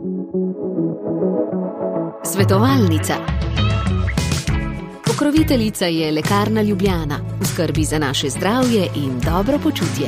Svetovalnica. Pokroviteljica je Lekarna Ljubljana, v skrbi za naše zdravje in dobro počutje.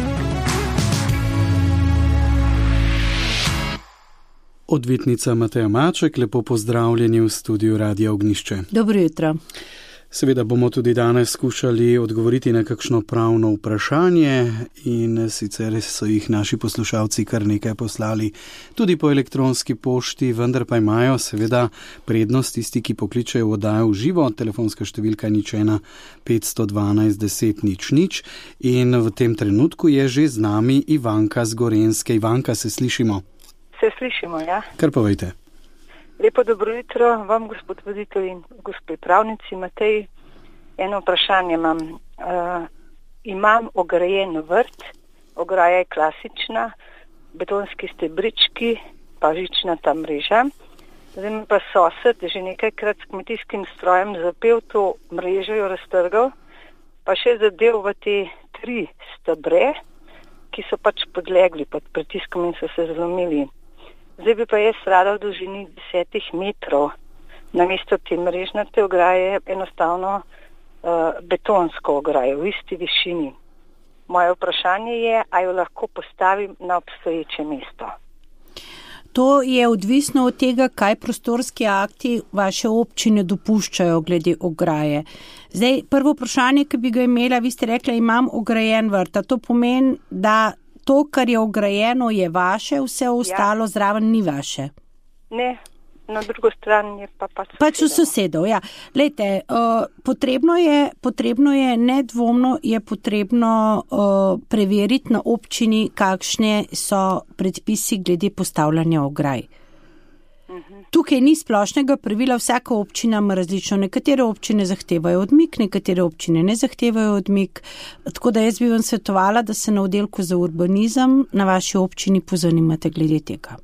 Odvetnica Mateja Maček, lepo pozdravljeni v studiu Radia Ognjišče. Dobro jutro. Seveda bomo tudi danes skušali odgovoriti na kakšno pravno vprašanje in sicer so jih naši poslušalci kar nekaj poslali tudi po elektronski pošti, vendar pa imajo seveda prednost tisti, ki pokličejo v oddajo v živo. Telefonska številka 01 512 10 00 in v tem trenutku je že z nami Ivanka z Gorenjske. Ivanka, se slišimo? Se slišimo, ja. Kar povejte. Lepo dobro jutro vam, gospod voditelj in gospe pravnici Matej. Eno vprašanje imam. Imam ograjen vrt, ograja je klasična, betonski stebrički, pa žičnata mreža. Zdaj mi pa sosed že nekajkrat s kmetijskim strojem zapel to mrežo, jo raztrgal, pa še zadev v te 3 stebre, ki so pač podlegli pod pritiskom in so se zlomili. Zdaj bi pa jaz rada v dolžini 10 metrov namesto te mrežnate ograje enostavno betonsko ograjo v isti višini. Moje vprašanje je, a jo lahko postavim na obstoječe mesto. To je odvisno od tega, kaj prostorski akti vaše občine dopuščajo glede ograje. Zdaj, prvo vprašanje, ki bi ga imela, vi ste rekli, imam ograjen vrt. To pomeni, da to, kar je ograjeno, je vaše, vse ostalo zraven ni vaše. Ne, na drugo stran je pa sosedov. Pač v sosedov, ja. Glejte, potrebno je, nedvomno je potrebno preveriti na občini, kakšne so predpisi glede postavljanja ograj. Tukaj ni splošnega pravila, vsaka občina ima različno. Nekatere občine zahtevajo odmik, nekatere občine ne zahtevajo odmik. Tako da jaz bi vam svetovala, da se na oddelku za urbanizem na vaši občini pozanimate glede tega.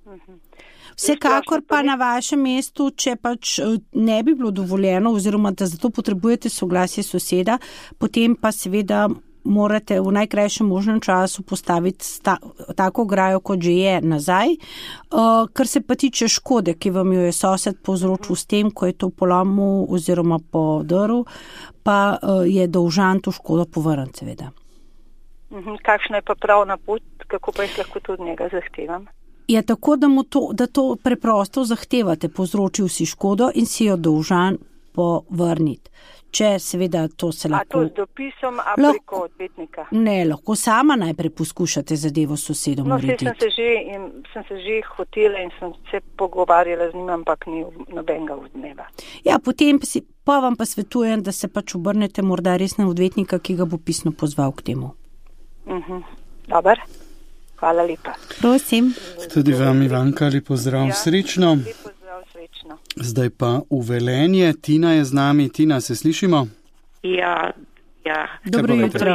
Vsekakor pa na vašem mestu, če pač ne bi bilo dovoljeno oziroma da zato potrebujete soglasje soseda, potem pa seveda morate v najkrajšem možnem času postaviti tako ograjo, kot že je nazaj. Kar se pa tiče škode, ki vam jo je sosed povzročil s tem, ko je to polomil oziroma podrl, pa je dolžan to škodo povrniti, seveda. Kakšna je pa pravna pot, kako pa jaz lahko to od njega zahtevam? Je tako, da to preprosto zahtevate, povzročil si škodo in si jo dolžan povrniti. Če seveda to se lahko... A to z dopisom, a preko odvetnika? Ne, lahko sama najprej poskušate zadevo s sosedom urediti. Sem se že hotela in sem se pogovarjala z njim, ampak ni nobenega odmeva. Ja, potem pa vam pa svetujem, da se pač obrnete morda res na odvetnika, ki ga bo pisno pozval k temu. Dobar. Hvala lepa. Prosim. Tudi vam, Ivanka, lepo zdrav, srečno. Lepo zdrav, srečno. Zdaj pa v Velenje. Tina je z nami. Tina, se slišimo? Ja. Dobro jutro.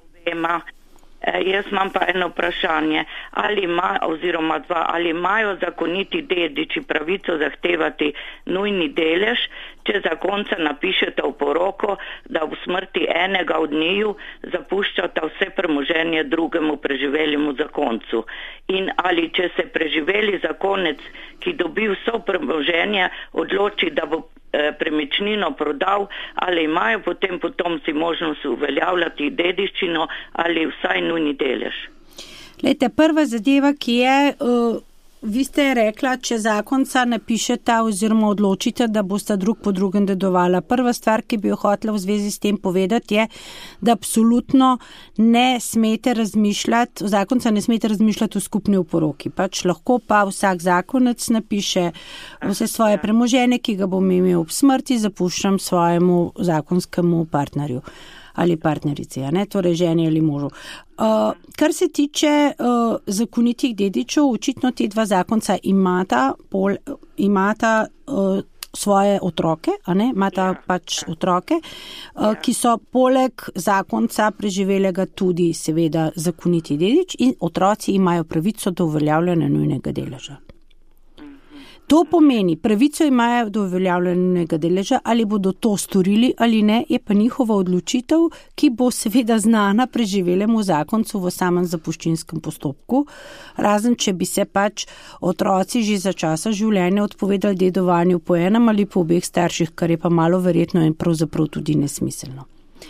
Jaz imam pa eno vprašanje. Ali imajo zakoniti dediči pravico zahtevati nujni delež, če zakonca napišete v poroko, da v smrti enega od njiju zapuščata vse premoženje drugemu preživelemu zakoncu? In ali če se preživeli zakonec, ki dobi vso premoženje, odloči, da bo premičnino prodal, ali imajo potem potomci možnost uveljavljati dediščino ali vsaj nujni delež? Glejte, prva zadeva, ki je, vi ste rekla, če zakonca napišete oziroma odločite, da boste drug po drugem dedovala. Prva stvar, ki bi jo hotela v zvezi s tem povedati, je, da absolutno ne smete razmišljati, zakonca ne smete razmišljati v skupni oporoki. Pač lahko pa vsak zakonec napiše vse svoje premoženje, ki ga bom imel ob smrti, zapuščam svojemu zakonskemu partnerju ali partnerici, torej ženi ali možu. Kar se tiče zakonitih dedičev, očitno te dva zakonca imata svoje otroke, imata pač otroke, ki so poleg zakonca preživelega tudi seveda zakoniti dedič in otroci imajo pravico do uveljavljanja nujnega deleža. To pomeni, pravico imajo do uveljavljenega deleža, ali bodo to storili ali ne, je pa njihova odločitev, ki bo seveda znana preživelemu zakoncu v samem zapuščinskem postopku, razen če bi se pač otroci že za časa življenja odpovedali dedovanju po enem ali po obeh starših, kar je pa malo verjetno in pravzaprav tudi nesmiselno.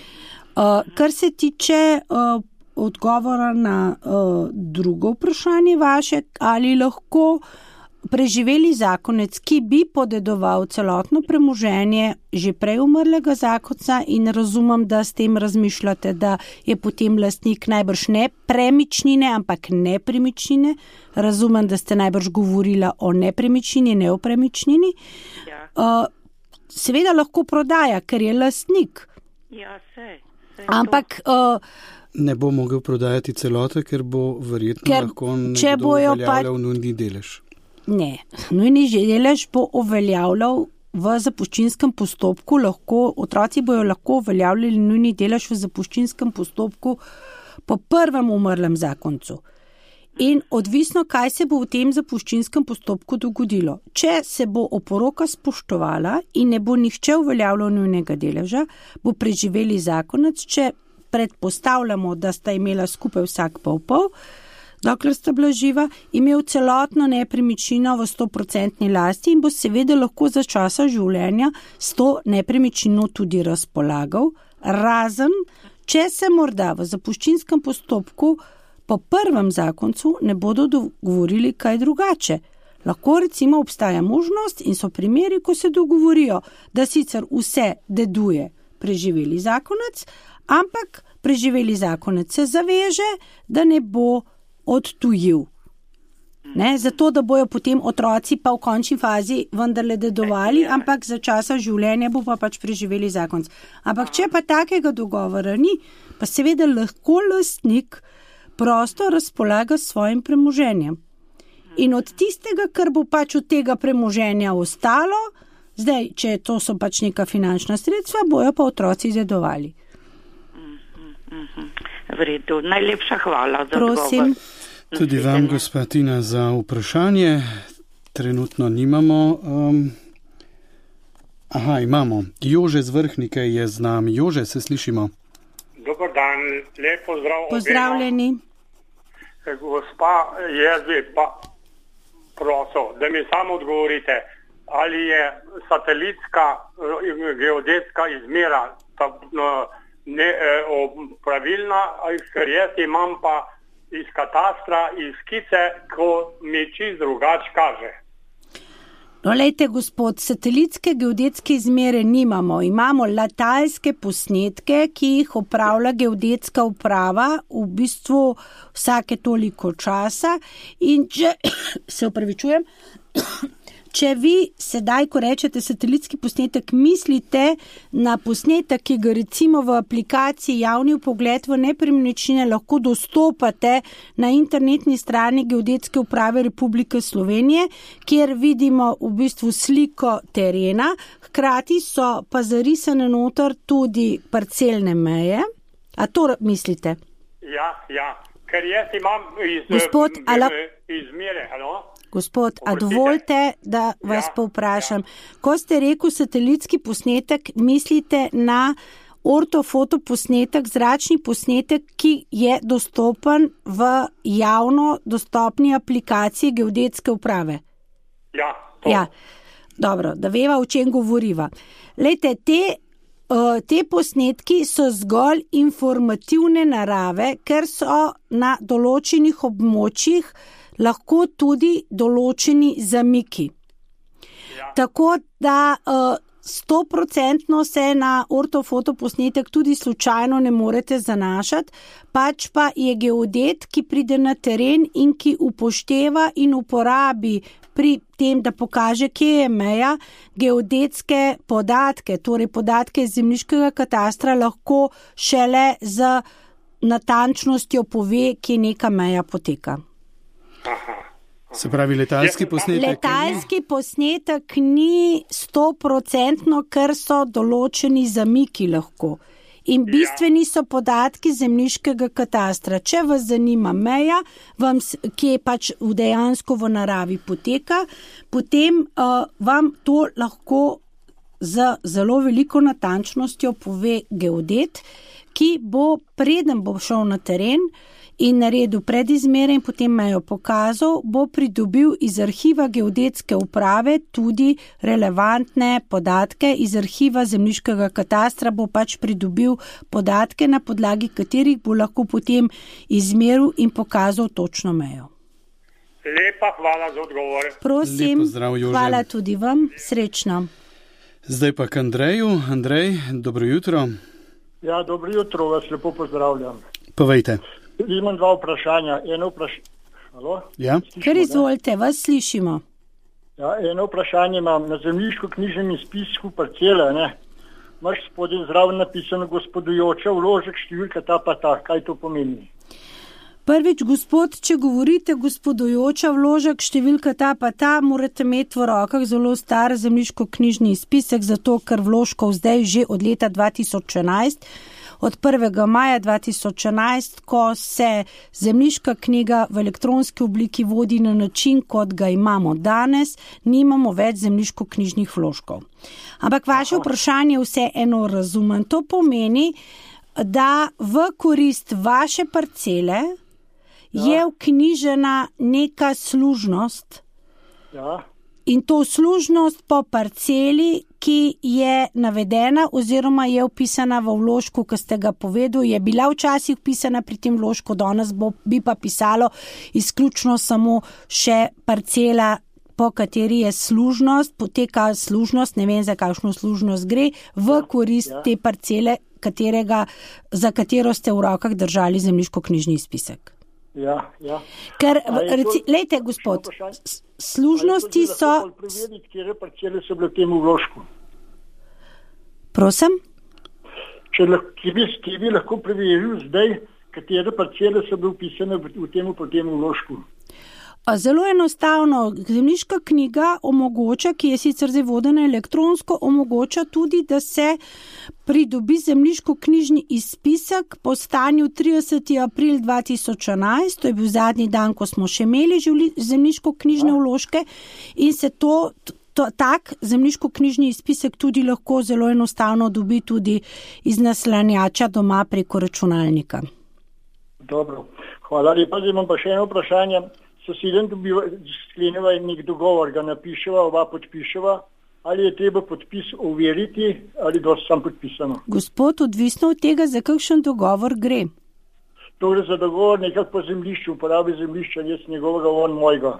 Kar se tiče odgovora na drugo vprašanje vaše, ali lahko preživeli zakonec, ki bi podedoval celotno premoženje že prej umrlega zakonca, in razumem, da s tem razmišljate, da je potem lastnik najbrž ne premičnine, ampak nepremičnine. Razumem, da ste najbrž govorila o nepremičnini, ne o premičnini. Ja. Seveda lahko prodaja, ker je lastnik. Ja, ampak ne bo mogel prodajati celote, ker bo verjetno lahko nekdo uveljavljal nujni delež. Ne, nujni delež bo uveljavljal v zapuščinskem postopku, otroci bojo lahko uveljavljali nujni delež v zapuščinskem postopku po prvem umrlem zakoncu. In odvisno, kaj se bo v tem zapuščinskem postopku dogodilo. Če se bo oporoka spoštovala in ne bo nihče uveljavljal nujnega deleža, bo preživeli zakonec, če predpostavljamo, da sta imela skupaj vsak pol, dokler sta bila živa, imel celotno nepremičnino v 100% lasti in bo seveda lahko za časa življenja s to nepremičnino tudi razpolagal, razen če se morda v zapuščinskem postopku po prvem zakoncu ne bodo dogovorili kaj drugače. Lahko recimo obstaja možnost in so primeri, ko se dogovorijo, da sicer vse deduje preživeli zakonec, ampak preživeli zakonec se zaveže, da ne bo odtujil. Zato, da bojo potem otroci pa v končni fazi vendarle dedovali, ampak za časa življenja bo pa pač preživeli zakonec. Ampak če pa takega dogovora ni, pa seveda lahko lastnik prosto razpolaga s svojim premoženjem. In od tistega, kar bo pač od tega premoženja ostalo, zdaj, če to so pač neka finančna sredstva, bojo pa otroci dedovali. V redu, najlepša hvala za Prosim. odgovor. Tudi vam, gospa Tina, za vprašanje. Trenutno nimamo. Imamo. Jože z Vrhnike je z nami. Jože, se slišimo? Dobar dan, lep pozdrav. Pozdravljeni. Gospa, jaz bi pa prosil, da mi samo odgovorite, ali je satelitska geodetska izmera pravilna, ker jaz imam pa iz katastra, iz skice, ko mi čist drugač kaže. No, lejte, gospod, satelitske geodetske izmere nimamo. Imamo letalske posnetke, ki jih opravlja geodetska uprava v bistvu vsake toliko časa. In če vi sedaj, ko rečete satelitski posnetek, mislite na posnetek, ki ga recimo v aplikaciji Javni vpogled v nepremičnine lahko dostopate na internetni strani Geodetske uprave Republike Slovenije, kjer vidimo v bistvu sliko terena, hkrati so pa zarisane noter tudi parcelne meje. A to mislite? Ja, ker jaz imam izmere, Gospod, a dovolite, da vas povprašam. Ko ste rekel satelitski posnetek, mislite na ortofoto posnetek, zračni posnetek, ki je dostopen v javno dostopni aplikaciji Geodetske uprave? Ja. Dobro, da veva, o čem govoriva. Lejte, te posnetki so zgolj informativne narave, ker so na določenih območjih lahko tudi določeni zamiki. Ja. Tako da 100% se na ortofoto posnetek tudi slučajno ne morete zanašati, pač pa je geodet, ki pride na teren in ki upošteva in uporabi pri tem, da pokaže, kje je meja, geodetske podatke, torej podatke iz zemljiškega katastra, lahko šele z natančnostjo pove, kje neka meja poteka. Se pravi, letalski posnetek? Letalski posnetek ni 100%, ker so določeni zamiki lahko. in bistveni so podatki zemljiškega katastra. Če vas zanima meja, kje pač dejansko v naravi poteka, potem vam to lahko z zelo veliko natančnostjo pove geodet, ki bo, preden bo šel na teren in naredil predizmere in potem mejo pokazal, bo pridobil iz arhiva geodetske uprave tudi relevantne podatke, iz arhiva zemljiškega katastra bo pač pridobil podatke, na podlagi katerih bo lahko potem izmeril in pokazal točno mejo. Lepa hvala za odgovor. Prosim, pozdrav, hvala tudi vam, srečno. Zdaj pa k Andreju. Andrej, dobro jutro. Ja, dobro jutro, vas lepo pozdravljam. Povejte. Imam dva vprašanja. Halo? Ja? Kar izvolite, vas slišimo. Ja, eno vprašanje imam. Na zemljiško-knjižnem izpisku parcele, imaš spodaj zraven napisano gospodujoča, vložek, številka ta pa ta. Kaj to pomeni? Prvič, gospod, če govorite gospodujoča, vložek, številka ta pa ta, morate imeti v rokah zelo star zemljiško-knjižni izpisek, zato ker vložkov zdaj že od leta 2011, od 1. maja 2011, ko se zemljiška knjiga v elektronski obliki vodi na način, kot ga imamo danes, nimamo več zemljiško-knjižnih vložkov. Ampak vaše vprašanje vseeno razumem. To pomeni, da v korist vaše parcele je vknjižena neka služnost in to služnost po parceli, ki je navedena oziroma je vpisana v vložku, ki ste ga povedali, je bila včasih vpisana pri tem vložku, danes bi pa pisalo izključno samo še parcela, po kateri je služnost, poteka služnost, ne vem za kakšno služnost gre, v korist te parcele, za katero ste v rokah držali zemljiško-knjižni izpisek. Ja. Ker, lejte, gospod, služnosti so... Ali preveriti, kje parcele so bile v tem vložku? Prosim? Kje bi lahko preveril zdaj, katere parcele so bile vpisane v tem vložku? Zelo enostavno, zemljiška knjiga omogoča, ki je sicer zdaj vodena elektronsko, omogoča tudi, da se pridobi zemljiško-knjižni izpisek po stanju 30. april 2011, to je bil zadnji dan, ko smo še imeli zemljiško-knjižne vložke in se tak zemljiško-knjižni izpisek tudi lahko zelo enostavno dobi tudi iz naslanjača doma preko računalnika. Dobro, hvala lepa. Zdaj imam pa še eno vprašanje. Sosedem skleneva nek dogovor, ga napiševa, oba podpiševa, ali je treba podpis overiti, ali dosti sam podpisano. Gospod, odvisno od tega, za kakšen dogovor gre. To gre za dogovor nekako po zemljišču, uporabi zemljišča, jaz njegovega, on mojega.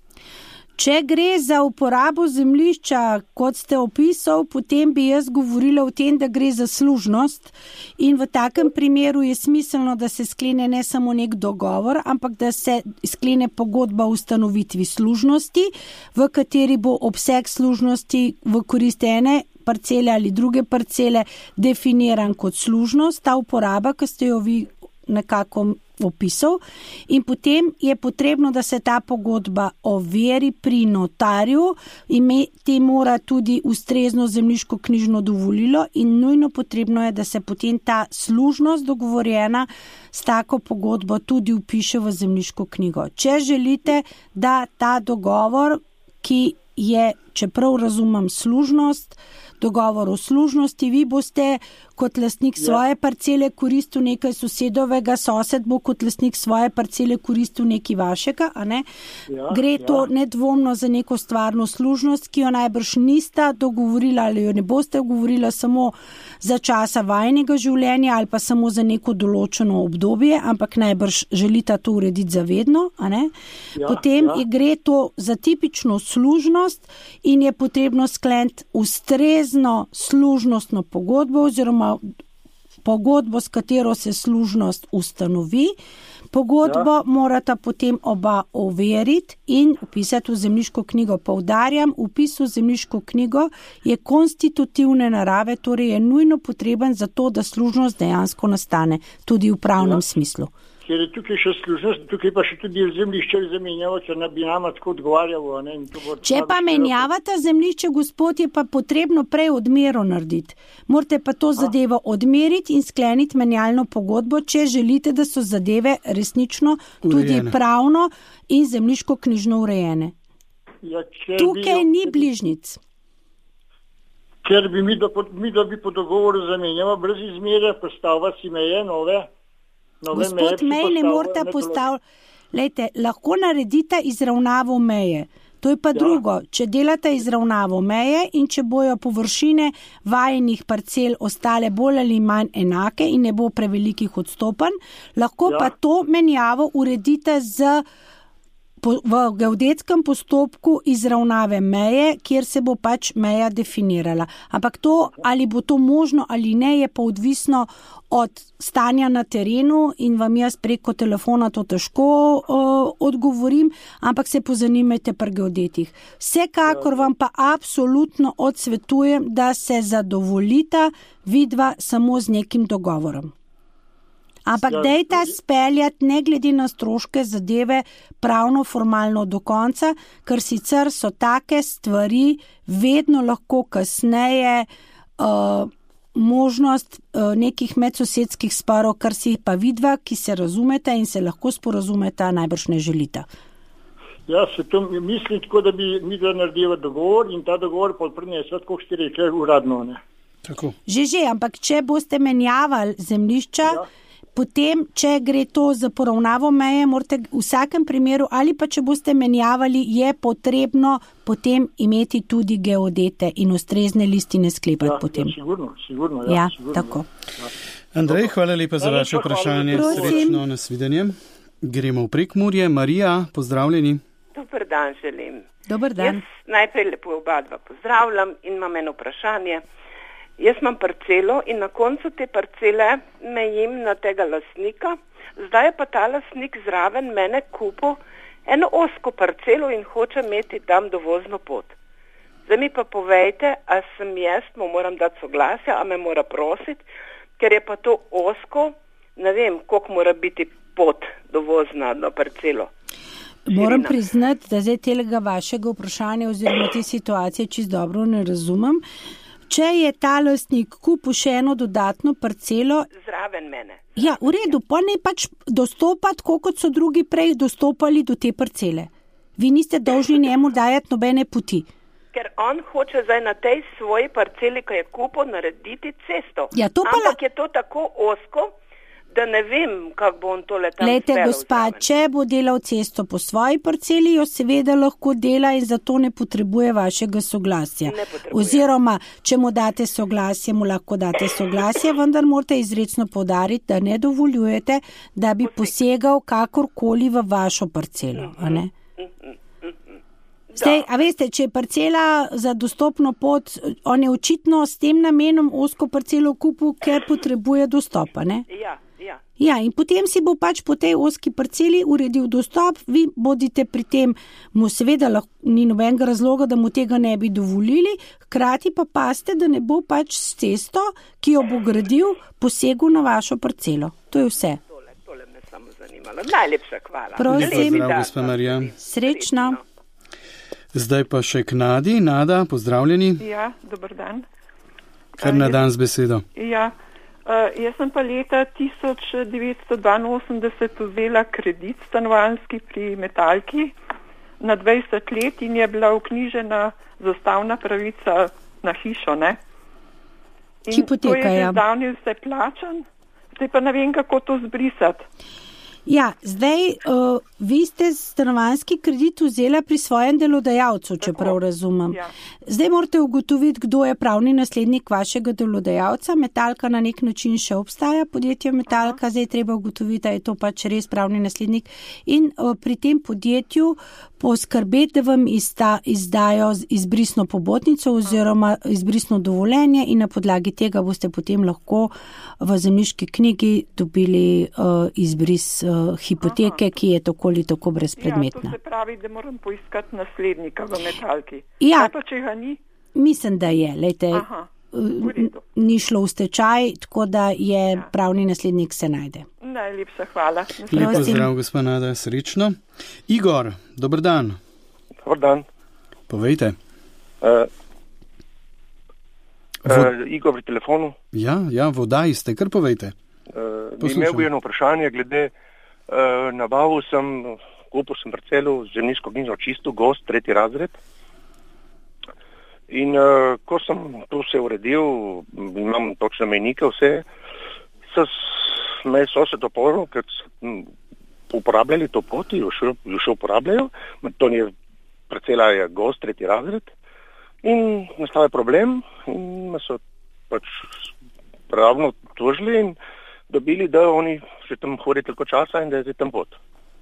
Če gre za uporabo zemljišča, kot ste opisal, potem bi jaz govorila o tem, da gre za služnost in v takem primeru je smiselno, da se sklene ne samo nek dogovor, ampak da se sklene pogodba o ustanovitvi služnosti, v kateri bo obseg služnosti v korist ene parcele ali druge parcele definiran kot služnost, ta uporaba, ki ste jo vi nekako opisal, in potem je potrebno, da se ta pogodba overi pri notarju, imeti mora tudi ustrezno zemljiško-knjižno dovolilo in nujno potrebno je, da se potem ta služnost dogovorjena s tako pogodbo tudi vpiše v zemljiško knjigo. Če želite, da ta dogovor, ki je, čeprav razumem služnost, dogovor o služnosti, vi boste kot lastnik svoje parcele koristil nekaj sosedovega, sosed bo kot lastnik svoje parcele koristil nekaj vašega, a ne? Gre to nedvomno za neko stvarno služnost, ki jo najbrž nista dogovorila ali jo ne boste dogovorila samo za časa vajnega življenja ali pa samo za neko določeno obdobje, ampak najbrž želita to urediti zavedno, a ne? Potem gre to za tipično služnost in je potrebno skleniti ustrezno služnostno pogodbo oziroma pogodbo, s katero se služnost ustanovi. Pogodbo morata potem oba overiti in upisati v zemljiško knjigo. Poudarjam, vpis v zemljiško knjigo je konstitutivne narave, torej je nujno potreben za to, da služnost dejansko nastane, tudi v pravnem smislu. ker je tukaj še služnost, tukaj pa še tudi zemljišče zamenjava, ker bi nama tako odgovarjalo. Če pa menjavate zemljišče, gospod, je pa potrebno prej odmero narediti. Morate pa to zadevo odmeriti in skleniti menjalno pogodbo, če želite, da so zadeve resnično tudi pravno in zemljiško knjižno urejene. Ja, tukaj ni bližnjic. Ker bi mi bi po dogovoru zamenjava brez izmere, postavila si meje nove. Gospod, meje ne morate postaviti. Lejte, lahko naredite izravnavo meje. To je pa drugo. Če delate izravnavo meje in če bojo površine vajenih parcel ostale bolj ali manj enake in ne bo prevelikih odstopanj, lahko pa to menjavo uredite v geodetskem postopku izravnave meje, kjer se bo pač meja definirala. Ampak to, ali bo to možno ali ne, je pa odvisno od stanja na terenu in vam jaz preko telefona to težko odgovorim, ampak se pozanimajte pri geodetih. Vsekakor vam pa absolutno odsvetujem, da se zadovoljita vidva samo z nekim dogovorom. Ampak dejte speljati ne glede na stroške zadeve pravno formalno do konca, ker sicer so take stvari vedno lahko kasneje možnost nekih medsosedskih sporov, kar si pa vidva, ki se razumete in se lahko sporazumete, najbrž ne želite. Ja, se to mislim tako, da bi mi naredila dogovor in ta dogovor pa prinesla, kako ste rekli, uradno. Ne? Tako. Že, ampak če boste menjavali zemljišča, potem, če gre to za poravnavo meje, morate v vsakem primeru, ali pa če boste menjavali, je potrebno potem imeti tudi geodete in ustrezne listine sklepati potem. Sigurno. Tako. Andrej, hvala lepa za vaše vprašanje. Srečno, nasvidenje. Gremo v Prekmurje. Marija, pozdravljeni. Dober dan želim. Dober dan. Jaz najprej lepo oba dva pozdravljam in imam eno vprašanje. Jaz imam parcelo in na koncu te parcele mejim na tega lastnika, zdaj je pa ta lastnik zraven mene kupil eno osko parcelo in hoče imeti tam dovozno pot. Zdaj mi pa povejte, a sem jaz, mu moram dati soglasje, a me mora prositi, ker je pa to osko, ne vem, koliko mora biti pot dovozna na parcelo. Moram priznati, da zdaj telega vašega vprašanja oziroma te situacije čisto dobro ne razumem. Če je ta lastnik kupil še eno dodatno parcelo zraven mene. Ja, v redu, pa ne pač dostopati, kot so drugi prej dostopali do te parcele. Vi niste dolžni njemu dajati nobene poti. Ker on hoče zdaj na tej svoji parceli, ko je kupil, narediti cesto. Ja, ampak je to tako osko, da ne vem, kako bo on tole tam Glejte, gospa, če bo delal cesto po svoji parceli, jo seveda lahko dela in zato ne potrebuje vašega soglasja. Oziroma, če mu date soglasje, mu lahko date soglasje, vendar morate izrecno poudariti, da ne dovoljujete, da bi posegal kakorkoli v vašo parcelo. A ne? Zdaj, a veste, če je parcela za dostopno pot, on je očitno s tem namenom osko parcelo kupil, ker potrebuje dostopa, ne? Ja, in potem si bo pač po tej oski parceli uredil dostop, vi bodite pri tem, mu seveda ni nobenega razloga, da mu tega ne bi dovolili, hkrati pa paste, da ne bo pač s cesto, ki jo bo gradil, posegel na vašo parcelo. To je vse. Tole me samo zanimalo. Najlepša hvala. Prosim. Zdrav, gospa Marija. Srečno. Zdaj pa še k Nadi. Nada, pozdravljeni. Ja, dober dan. Kar na dan z besedo. Ja, jaz sem pa leta 1982 vzela kredit stanovanjski pri Metalki na 20 let in je bila vknjižena zastavna pravica na hišo, ne? In hipoteka, to je že zdavnje vse plačan, zdaj pa ne vem, kako to zbrisati. Ja, zdaj vi ste stanovanjski kredit vzela pri svojem delodajalcu, če prav razumem. Ja. Zdaj morate ugotoviti, kdo je pravni naslednik vašega delodajalca. Metalka na nek način še obstaja, podjetje Metalka, zdaj treba ugotoviti, da je to pač res pravni naslednik. In pri tem podjetju poskrbeti, da vam izdajo izbrisno pobotnico oziroma izbrisno dovoljenje in na podlagi tega boste potem lahko v zemljiški knjigi dobili izbris hipoteke, ki je tako ali tako brezpredmetna. Ja, to se pravi, da moram poiskati naslednika v Metalki. Ja, pa če ga ni? Mislim, da je. Lejte, ni šlo v stečaj, tako da je pravni naslednik se najde. Najlepša hvala. Lep pozdrav, gospa Nada, srečno. Igor, dober dan. Dobar dan. Povejte. Igor pri telefonu. Ja, v oddaji ste, kar povejte. Imel bi eno vprašanje glede nabavil sem, kupil sem parcelo z zemljiško knjižno čisto, gost, 3. razred. In ko sem to vse uredil, imam točne mejnike, vse, me sosed opozoril, ker so uporabljali to pot, jo še uporabljajo, to je parcela je gost, 3. razred. In nastal je problem in me so pač pravno tožili in dobili, da oni še tam hodijo toliko časa in da je tam pot.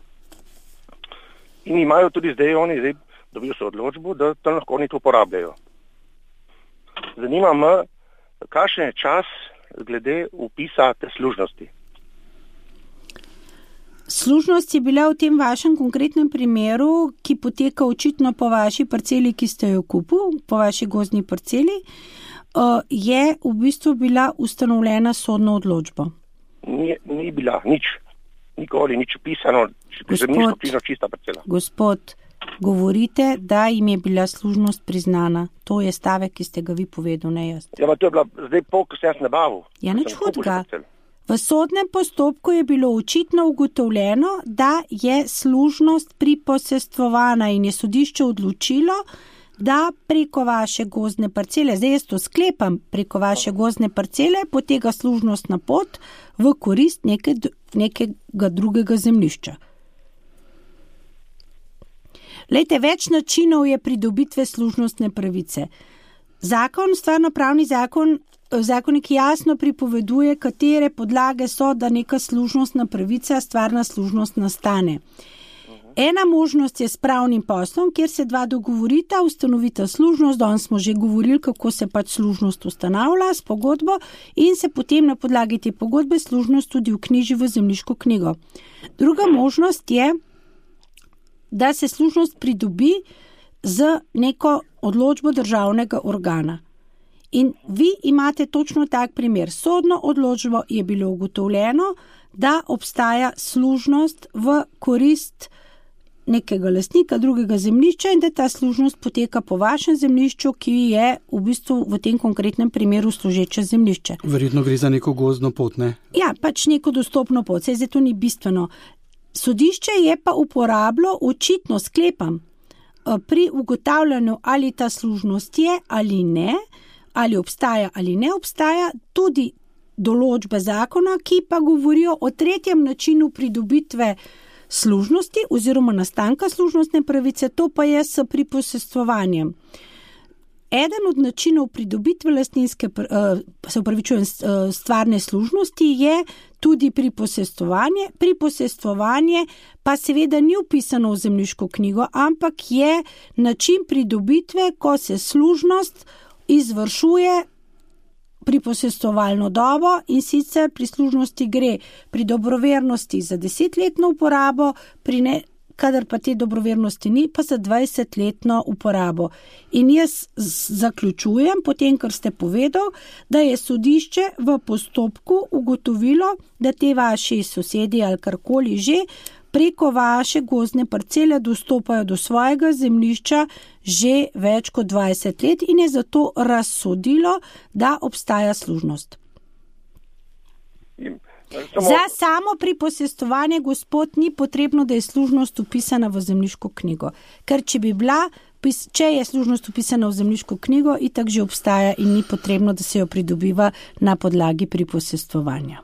In imajo tudi zdaj dobijo so odločbo, da tam lahko oni to uporabljajo. Zanima me, kakšen je čas glede upisa te služnosti. Služnost je bila v tem vašem konkretnem primeru, ki poteka očitno po vaši parceli, ki ste jo kupili, po vaši gozdni parceli, je v bistvu bila ustanovljena sodna odločba. Ni bila nič, nikoli nič upisano, zemljiško knjižno čista parcela. Gospod, govorite, da jim je bila služnost priznana. To je stavek, ki ste ga vi povedal, ne jaz. Ja, to je bila zdaj ko sem jaz nabavil. Ja, nič hudega. V sodnem postopku je bilo očitno ugotovljeno, da je služnost priposestvovana in je sodišče odločilo, da preko vaše gozdne parcele, zdaj jaz to sklepam, preko vaše gozdne parcele poteka služnostna pot v korist nekega drugega zemljišča. Lejte, več načinov je pridobitve služnostne pravice. Stvarnopravni zakonik jasno pripoveduje, katere podlage so, da neka služnostna pravica, stvarna služnost nastane. Ena možnost je s pravnim poslom, kjer se dva dogovorita, ustanovita služnost, danes smo že govorili, kako se pač služnost ustanavlja s pogodbo in se potem na podlagi te pogodbe služnost tudi vknjiži v zemljiško knjigo. Druga možnost je, da se služnost pridobi z neko odločbo državnega organa. In vi imate točno tak primer. Sodno odločbo je bilo ugotovljeno, da obstaja služnost v korist nekega lastnika drugega zemljišča in da ta služnost poteka po vašem zemljišču, ki je v bistvu v tem konkretnem primeru služeče zemljišče. Verjetno gre za neko gozdno pot, ne? Ja, pač neko dostopno pot, zdaj to ni bistveno. Sodišče je pa uporabilo, očitno sklepam, pri ugotavljanju, ali ta služnost je ali ne, ali obstaja ali ne obstaja, tudi določbe zakona, ki pa govorijo o tretjem načinu pridobitve služnosti oziroma nastanka služnostne pravice, to pa je s priposestvovanjem. Eden od načinov pridobitve stvarne služnosti je tudi priposestvovanje. Priposestvovanje pa seveda ni vpisano v zemljiško knjigo, ampak je način pridobitve, ko se služnost izvršuje priposestovalno dobo in sicer pri služnosti gre pri dobrovernosti za 10-letno uporabo, kadar pa te dobrovernosti ni, pa za 20-letno uporabo. In jaz zaključujem, potem, kar ste povedal, da je sodišče v postopku ugotovilo, da te vaši sosedi ali karkoli že preko vaše gozdne parcele dostopajo do svojega zemljišča že več kot 20 let in je zato razsodilo, da obstaja služnost. Za samo priposestovanje, gospod, ni potrebno, da je služnost upisana v zemljiško knjigo. Ker če je služnost upisana v zemljiško knjigo, itak že obstaja in ni potrebno, da se jo pridobiva na podlagi priposestovanja.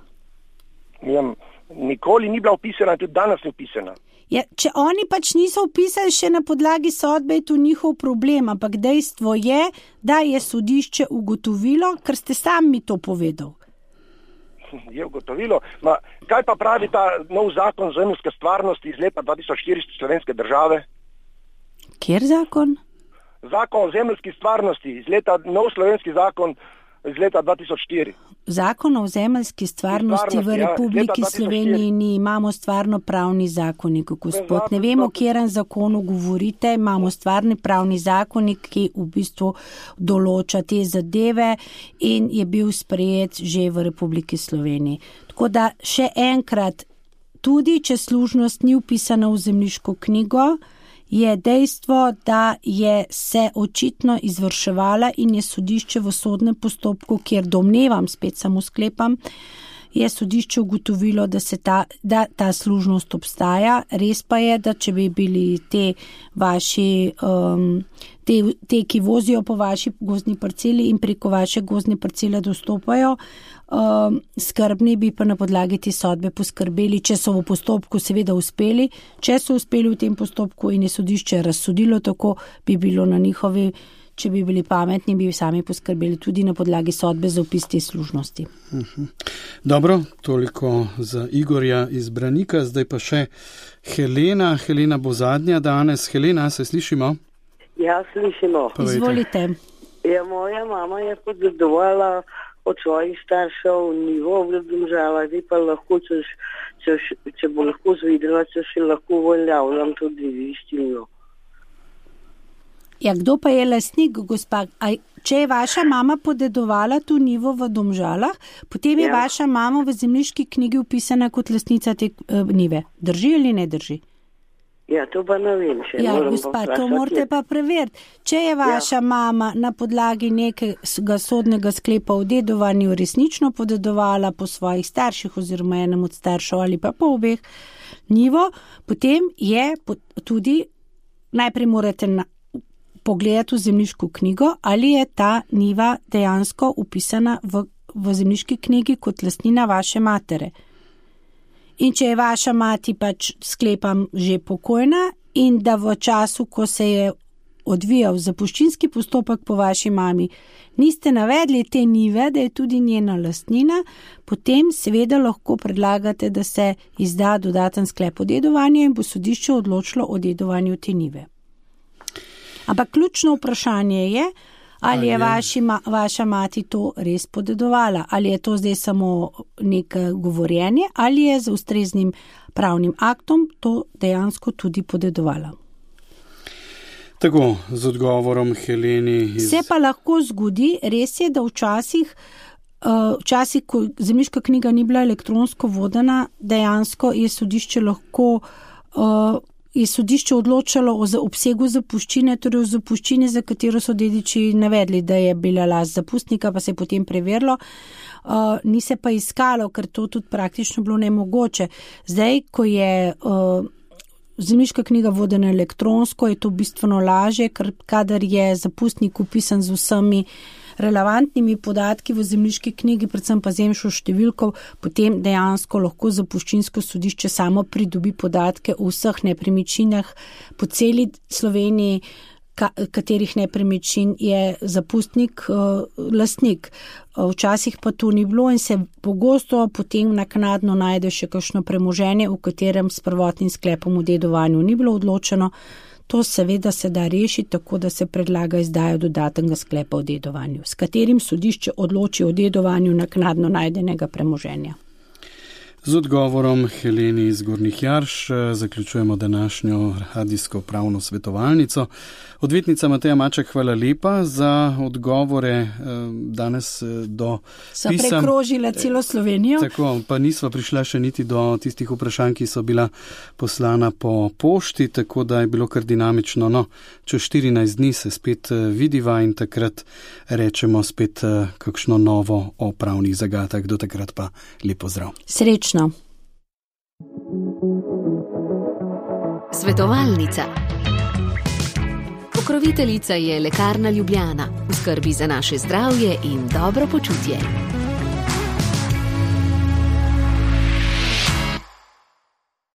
Nikoli ni bila upisana, tudi danes ni upisana. Ja, če oni pač niso upisali še na podlagi sodbe, je to njihov problem, ampak dejstvo je, da je sodišče ugotovilo, ker ste sami to povedal. Je ugotovilo. Kaj pa pravi ta nov zakon zemljiške stvarnosti iz leta 2004 slovenske države? Kjer zakon? Zakon o zemljiški stvarnosti iz leta, nov slovenski zakon iz leta 2004. Zakon o zemeljski stvarnosti v Republiki Sloveniji ni, imamo stvarno pravni zakonik, gospod. Ne vemo, o kjerem zakonu govorite, imamo stvarni pravni zakonik, ki v bistvu določa te zadeve in je bil sprejet že v Republiki Sloveniji. Tako da še enkrat, tudi če služnost ni vpisana v zemljiško knjigo, je dejstvo, da je se očitno izvrševala in je sodišče v sodnem postopku, kjer domnevam, spet samo sklepam, je sodišče ugotovilo, da ta služnost obstaja. Res pa je, da če bi bili te vaši, te, ki vozijo po vaši gozdni parceli in preko vaše gozdne parcele dostopajo, skrbni bi pa na podlagi te sodbe poskrbeli, če so v postopku seveda uspeli. Če so uspeli v tem postopku in je sodišče razsodilo tako, bi bilo na njihovi, če bi bili pametni, bi sami poskrbeli tudi na podlagi sodbe za vpis te služnosti. Dobro, toliko za Igorja iz Branika, zdaj pa še Helena. Helena bo zadnja danes. Helena, se slišimo? Ja, slišimo. Izvolite. Ja, moja mama je podedovala od svojih staršev nivo v Domžalah, zdaj pa lahko, če bo lahko zvidela, če še lahko uveljavljam tudi listino. Ja, kdo pa je lastnik, gospa? Če je vaša mama podedovala tu nivo v Domžalah, potem je vaša mama v zemljiški knjigi upisana kot lastnica te nive. Drži ali ne drži? Ja, to pa ne vem še. Ja, gospa, to morate pa preveriti. Če je vaša mama na podlagi nekega sodnega sklepa o dedovanju resnično podedovala po svojih starših oziroma enem od staršev ali pa po obeh nivo, potem je tudi, najprej morate pogledati v zemljiško knjigo, ali je ta niva dejansko upisana v zemljiški knjigi kot lastnina vaše matere. In če je vaša mati pač sklepam že pokojna in da v času, ko se je odvijal zapuščinski postopek po vaši mami, niste navedli te nive, da je tudi njena lastnina, potem seveda lahko predlagate, da se izda dodaten sklep o dedovanju in bo sodišče odločilo o dedovanju te nive. Ampak ključno vprašanje je, ali je vaša mati to res podedovala, ali je to zdaj samo neko govorjenje, ali je z ustreznim pravnim aktom to dejansko tudi podedovala. Tako, z odgovorom Heleni. Se pa lahko zgodi, res je, da včasih, ko zemljiška knjiga ni bila elektronsko vodena, dejansko je sodišče lahko je sodišče odločalo o obsegu zapuščine, torej o zapuščini, za katero so dediči navedli, da je bila last zapustnika, pa se je potem preverilo. Ni se pa iskalo, ker to tudi praktično bilo nemogoče. Zdaj, ko je zemljiška knjiga vodena elektronsko, je to bistveno lažje, ker kadar je zapustnik upisan z vsemi relevantnimi podatki v zemljiški knjigi, predvsem pa zemljiško številko, potem dejansko lahko zapuščinsko sodišče samo pridobi podatke o vseh nepremičninah po celi Sloveniji, katerih nepremičnin je zapustnik lastnik. Včasih pa to ni bilo in se pogosto potem naknadno najde še kakšno premoženje, v katerem s prvotnim sklepom o dedovanju ni bilo odločeno. To seveda se da rešiti tako, da se predlaga izdajo dodatnega sklepa o dedovanju, s katerim sodišče odloči o dedovanju naknadno najdenega premoženja. Z odgovorom Heleni iz Gornjih Jarš zaključujemo današnjo radijsko pravno svetovalnico. Odvetnica Mateja Maček, hvala lepa za odgovore danes do pisem. So prekrožile celo Slovenijo. Tako, pa nisva prišla še niti do tistih vprašanj, ki so bila poslana po pošti, tako da je bilo kar dinamično. No, čez 14 dni se spet vidiva in takrat rečemo spet kakšno novo o pravnih zagatah. Do takrat pa lep pozdrav. Srečno. Svetovalnica. Pokroviteljica je Lekarna Ljubljana, v skrbi za naše zdravje in dobro počutje.